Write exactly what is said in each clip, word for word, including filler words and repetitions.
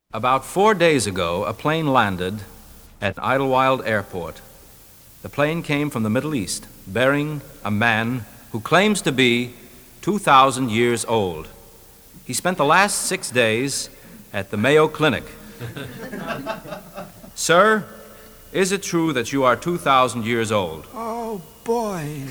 About four days ago, a plane landed at Idlewild Airport. The plane came from the Middle East, bearing a man who claims to be two thousand years old. He spent the last six days at the Mayo Clinic. Sir, is it true that you are two thousand years old? Oh, boy.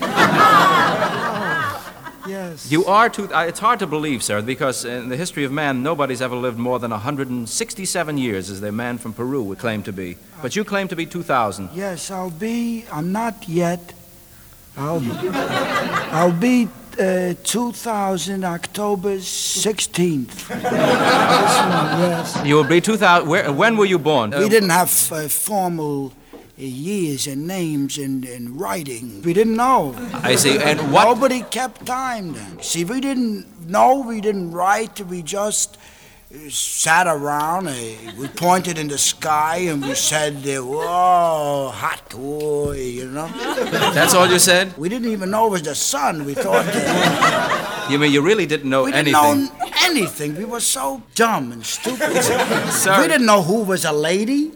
Oh, yes. You are two... Uh, it's hard to believe, sir, because in the history of man, nobody's ever lived more than one hundred sixty-seven years, as the man from Peru would claim to be. But you claim to be two thousand. Yes, I'll be... I'm not yet. I'll, I'll be uh, two thousand, October sixteenth. Yes. You will be two thousand... Where, when were you born? We didn't have uh, formal uh, years and names in, in writing. We didn't know. I see. And what... Nobody kept time then. See, we didn't know, we didn't write, we just uh, sat around, uh, we pointed in the sky and we said, uh, whoa, hot boy, you know? That's all you said? We didn't even know it was the sun. We thought that... You mean you really didn't know we didn't anything? know anything. We were so dumb and stupid. Sir. We didn't know who was a lady.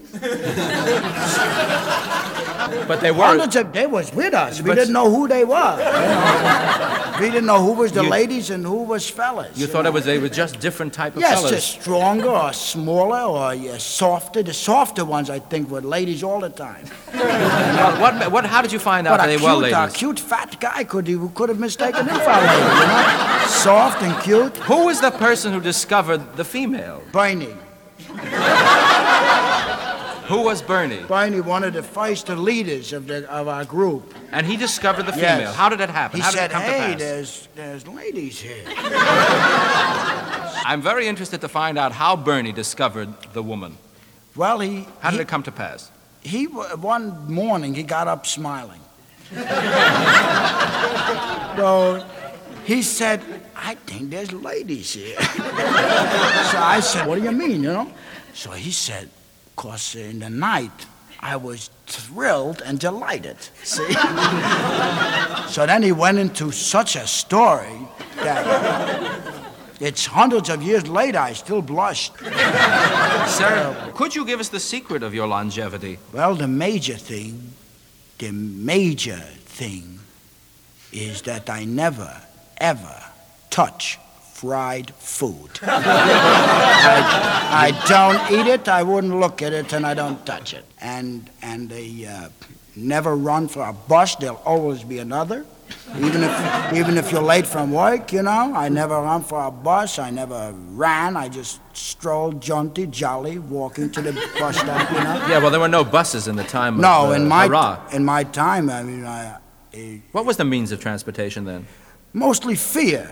But they were... Hundreds of, they was with us. We But- didn't know who they were. We didn't know who was the You- ladies and who was fellas. You thought it was they were just different type of Yes, fellas. just stronger or smaller or yeah, softer. The softer ones, I think, were ladies all the time. Well, what, what, how did you find out But that a they were cute, a ladies? cute fat guy could he could have mistaken him for a lady, you know? Soft and cute. Who was the person who discovered the female? Bernie. Who was Bernie? Bernie, one of the first leaders of the of our group. And he discovered the Yes. female. How did that happen? He How did said, it come to "Hey, pass? there's there's ladies here." I'm very interested to find out how Bernie discovered the woman. Well, he How did he, it come to pass? he w- one morning he got up smiling. So he said, "I think there's ladies here." So I said, "What do you mean, you know?" So he said, "'Cause in the night I was thrilled and delighted." See? So then he went into such a story that it's hundreds of years later I still blushed. Sir, could you give us the secret of your longevity? Well, the major thing, the major thing is that I never, ever touch fried food. I, I don't eat it, I wouldn't look at it, and I don't touch it. And and they uh, never run for a bus, there'll always be another. Even if even if you're late from work, you know, I never run for a bus, I never ran, I just strolled jaunty, jolly, walking to the bus stop, you know. Yeah, well, there were no buses in the time No, of uh, in my hurrah. in my time, I mean, I, I, What was the means of transportation then? mostly fear.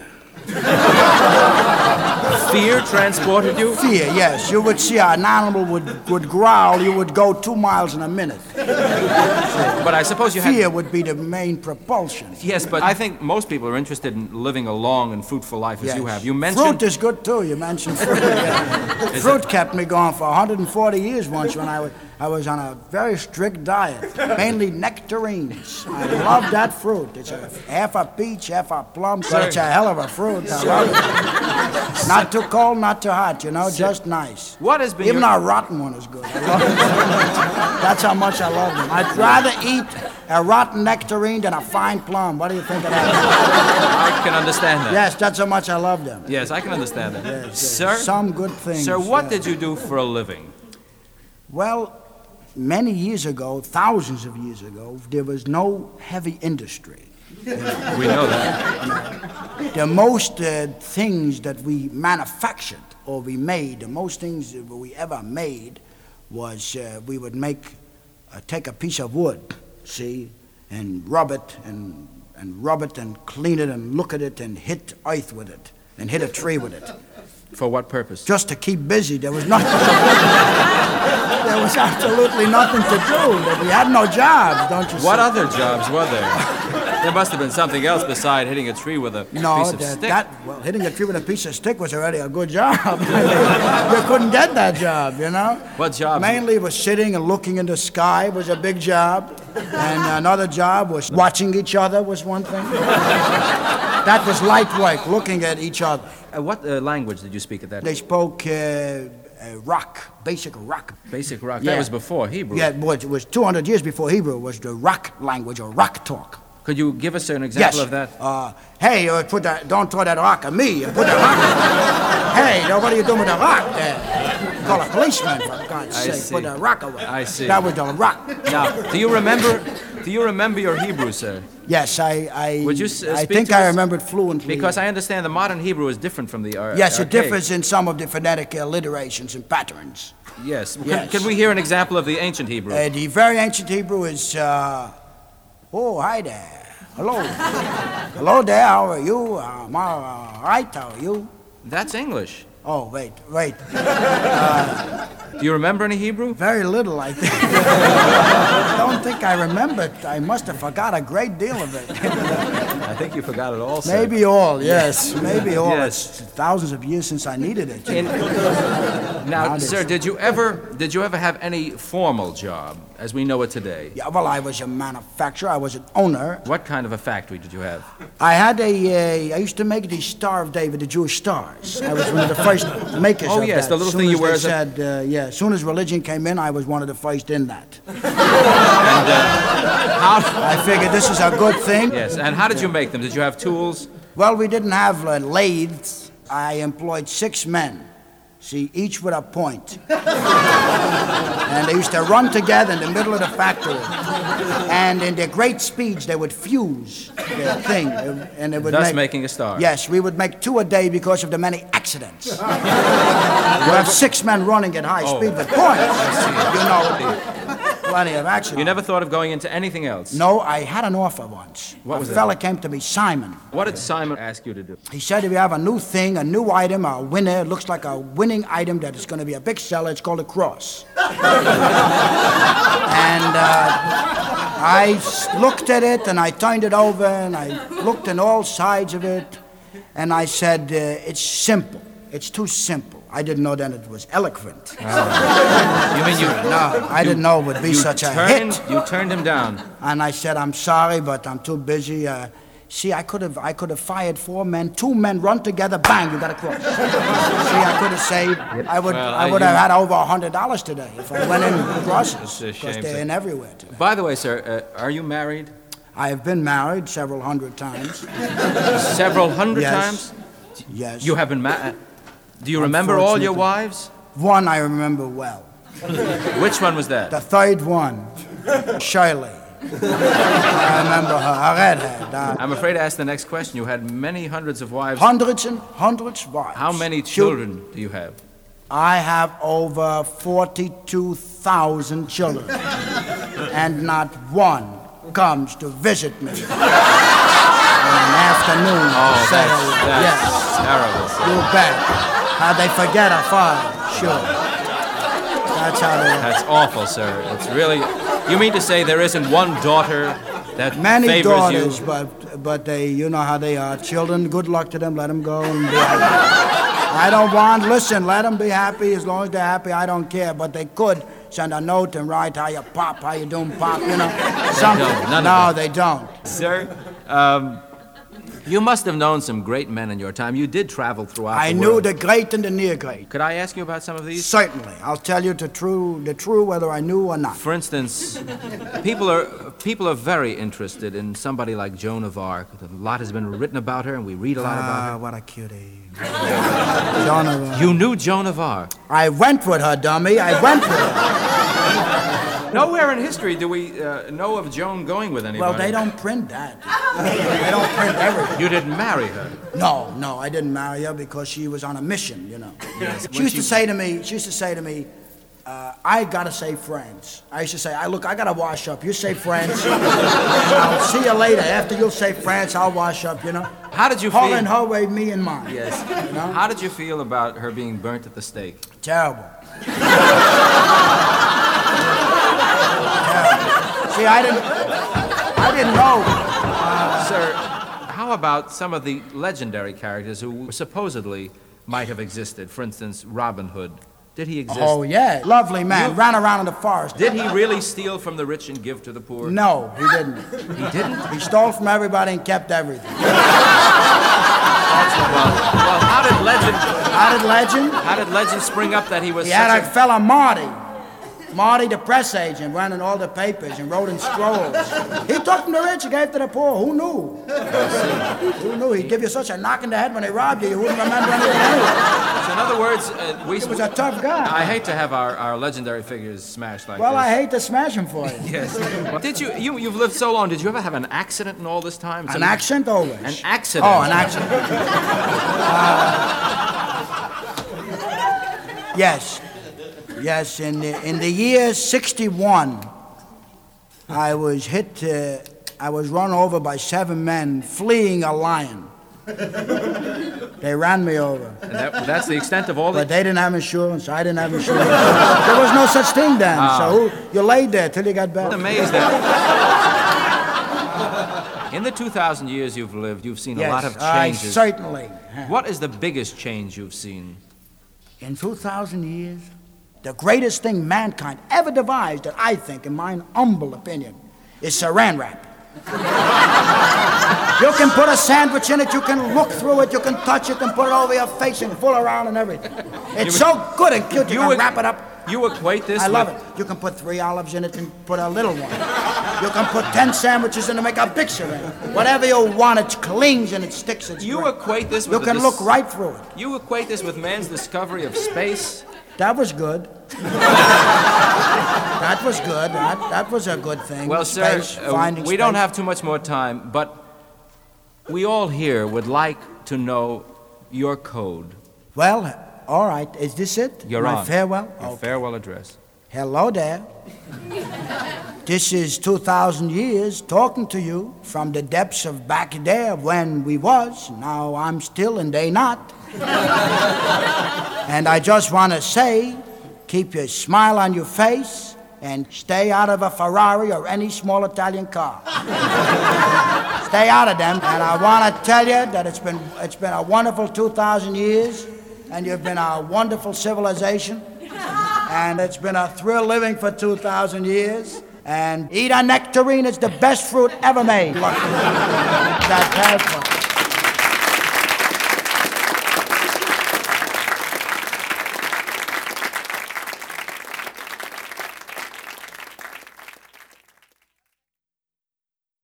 Fear transported you? Fear, yes. You would see an animal would, would growl, you would go two miles in a minute. But I suppose you had... Fear would be the main propulsion. Yes, but I think most people are interested in living a long and fruitful life as Yes. you have. You mentioned... Fruit is good too. You mentioned fruit. Yeah. Fruit kept me going for one hundred forty years once when I was, I was on a very strict diet, mainly nectarines. I love that fruit. It's a, half a peach, half a plum, but Sir. it's a hell of a fruit. I love it. Not too cold, not too hot, you know, just nice. What has been Even your... our rotten one is good. I love it. That's how much I love them. I'd rather eat a rotten nectarine than a fine plum. What do you think of that? I can understand that. Yes, that's how much I love them. Yes, I can understand that. Yes, yes. Sir? Some good things. Sir, what yeah. did you do for a living? Well, many years ago, thousands of years ago, there was no heavy industry. We know that. The most uh, things that we manufactured or we made, the most things that we ever made was uh, we would make, uh, take a piece of wood, see, and rub it and, and rub it and clean it and look at it and hit earth with it and hit a tree with it. For what purpose? Just to keep busy. There was nothing. There was absolutely nothing to do. We had no jobs, don't you see? What other jobs were there? There must have been something else beside hitting a tree with a No, piece of that, stick. that well, hitting a tree with a piece of stick was already a good job. You couldn't get that job, you know. What job? Mainly was sitting and looking in the sky was a big job, and another job was watching each other was one thing. That was light work, looking at each other. Uh, what uh, language did you speak at that? They spoke uh, a rock, basic rock. Basic rock. Yeah. That was before Hebrew. Yeah, it was, it was two hundred years before Hebrew. It was the rock language or rock talk. Could you give us an example Yes. of that? Uh, hey, uh, put that, don't throw that rock at me. Put that rock. Hey, now what are you doing with the rock there? Call a policeman, for God's I sake. see. Put that rock away. I see. That was the rock. Now, do you remember? Do you remember your Hebrew, sir? Yes, I. I Would you s- uh, I speak think to I us? remember it fluently. Because I understand the modern Hebrew is different from the uh, Yes, it archaic. differs in some of the phonetic alliterations and patterns. Yes. Can, Yes. can we hear an example of the ancient Hebrew? Uh, the very ancient Hebrew is, uh, oh, hi there. Hello. Hello there, how are you? Uh, I'm all right, how are you? That's English. Oh, wait, wait. Do you remember any Hebrew? Very little, I think. I don't think I remember it. I must have forgot a great deal of it. I think you forgot it all, sir. Maybe all, yes. Maybe all. Yes. It's thousands of years since I needed it. In- now, Now sir, this- did you ever did you ever have any formal job as we know it today? Yeah, well, I was a manufacturer. I was an owner. What kind of a factory did you have? I had a, uh, I used to make the Star of David, the Jewish stars. I was one of the first makers Oh, of yes, that. the little Soon thing you as wear they as a- said, uh, yeah, as soon as religion came in, I was one of the first in that. How, I figured this is a good thing. yes, and how did you make them? Did you have tools? Well, we didn't have uh, lathes. I employed six men. See, each with a point. And they used to run together in the middle of the factory. And in their great speeds, they would fuse the thing. And it would Thus make, making a star. Yes, we would make two a day because of the many accidents. You have six men running at high Oh. speed with points. You know, plenty of accidents. You never thought of going into anything else? No, I had an offer once. What a was it? fella came to me, Simon. What did Simon ask you to do? He said if you have a new thing, a new item, a winner, it looks like a winning item that is going to be a big seller, it's called a cross. And uh, I s- looked at it and I turned it over and I looked on all sides of it and I said, uh, it's simple. It's too simple. I didn't know then it was eloquent. You mean you? No, I didn't know it would be you such a turned, hit. You turned him down. And I said, I'm sorry, but I'm too busy. Uh, see, I could have I could have fired four men. Two men run together, bang, you got a cross. See, I could have saved, I would Well, I I- would you- have had over one hundred dollars today if I went in with crosses. It's a Because shame, they're sir. in everywhere today. By the way, sir, uh, are you married? I have been married several hundred times. Several hundred Yes. times? Yes. You have been married. Do you remember all your Unfortunately. wives? One I remember well. Which one was that? The third one, Shirley. I remember her, a redhead. Uh, I'm afraid to ask the next question. You had many hundreds of wives. hundreds and hundreds of wives. How many Shoot. children do you have? I have over forty-two thousand children, and not one comes to visit me in an afternoon. Oh, to say, that's, that's yes, terrible, sir. you bet. How they forget a father, sure. That's how they. That's awful, sir. It's really. You mean to say there isn't one daughter that Many favors daughters, you? but but they, you know how they are. Children, good luck to them. Let them go and be happy. I don't want. Listen, let them be happy as long as they're happy. I don't care. But they could send a note and write how you pop, how you doing, pop. You know, something. don't, none of no, them. they don't. Sir, um, you must have known some great men in your time. You did travel throughout I the knew world. the great and the near great. Could I ask you about some of these? Certainly, I'll tell you the true, the true, whether I knew or not. For instance, people are people are very interested in somebody like Joan of Arc. A lot has been written about her, and we read a lot about Ah, her. what a cutie. Joan of Arc. You knew Joan of Arc. I went with her, dummy. I went with her. Nowhere in history do we uh, know of Joan going with anybody. Well, they don't print that. They don't print everything. You didn't marry her. No, no, I didn't marry her because she was on a mission, you know. Yes, She when used she- to say to me, she used to say to me, uh, I gotta save France. I used to say, I look, I gotta wash up. You save France. I'll see you later. After you save France, I'll wash up, you know. How did you Her feel? in her way, me in mine. Yes. You know? How did you feel about her being burnt at the stake? Terrible. Terrible. See, I didn't, I didn't know. Sir, how about some of the legendary characters who supposedly might have existed? For instance, Robin Hood. Did he exist? Oh, yeah. Lovely man. You- Ran around in the forest. Did he really steal from the rich and give to the poor? No, he didn't. He didn't? He stole from everybody and kept everything. That's what it Well, well, how did legend is. How did legend? how did legend spring up that he was He such had a a fella, Marty. Marty, the press agent, ran in all the papers and wrote in scrolls. He took from the rich and gave to the poor. Who knew? Who knew? He'd give you such a knock in the head when they robbed you, you wouldn't remember anything anyway. So in other words, uh, we He was a tough guy. I hate to have our, our legendary figures smashed like Well, this. I hate to smash him for you. Yes. Well, did you, you you've lived so long? Did you ever have an accident in all this time? An Some- accent always. An accident. Oh, an accident. Uh, yes. Yes, in the, in the year sixty-one, I was hit, uh, I was run over by seven men fleeing a lion. They ran me over. And that, that's the extent of all the... But they didn't have insurance, I didn't have insurance. There was no such thing then, so who, you laid there till you got I'm better. amazed that... In the two thousand years you've lived, you've seen Yes, a lot of I changes. certainly have. What is the biggest change you've seen? In two thousand years, the greatest thing mankind ever devised, that I think, in my humble opinion, is saran wrap. You can put a sandwich in it, you can look through it, you can touch it and put it over your face and fool around and everything. It's so good and cute, you, You can would- wrap it up. You equate this I love with... it. You can put three olives in it and put a little one. You can put ten sandwiches in to make a big saran. Whatever you want, it clings and it sticks. It's You great. equate this You with... the can dis- look right through it. You equate this with man's discovery of space? That was good. That was good. That, that was a good thing. Well, sir, Space, uh, finding we don't space. have too much more time, but we all here would like to know your code. Well, all right. Is this it? Your My Honor. farewell? Your Okay. farewell address. Hello there. This is two thousand years talking to you from the depths of back there when we was. Now I'm still and they not. And I just want to say, keep your smile on your face and stay out of a Ferrari or any small Italian car. Stay out of them. And I want to tell you that it's been, it's been a wonderful two thousand years, and you've been a wonderful civilization. And it's been a thrill living for two thousand years. And eat a nectarine, it's the best fruit ever made. Look, that's helpful.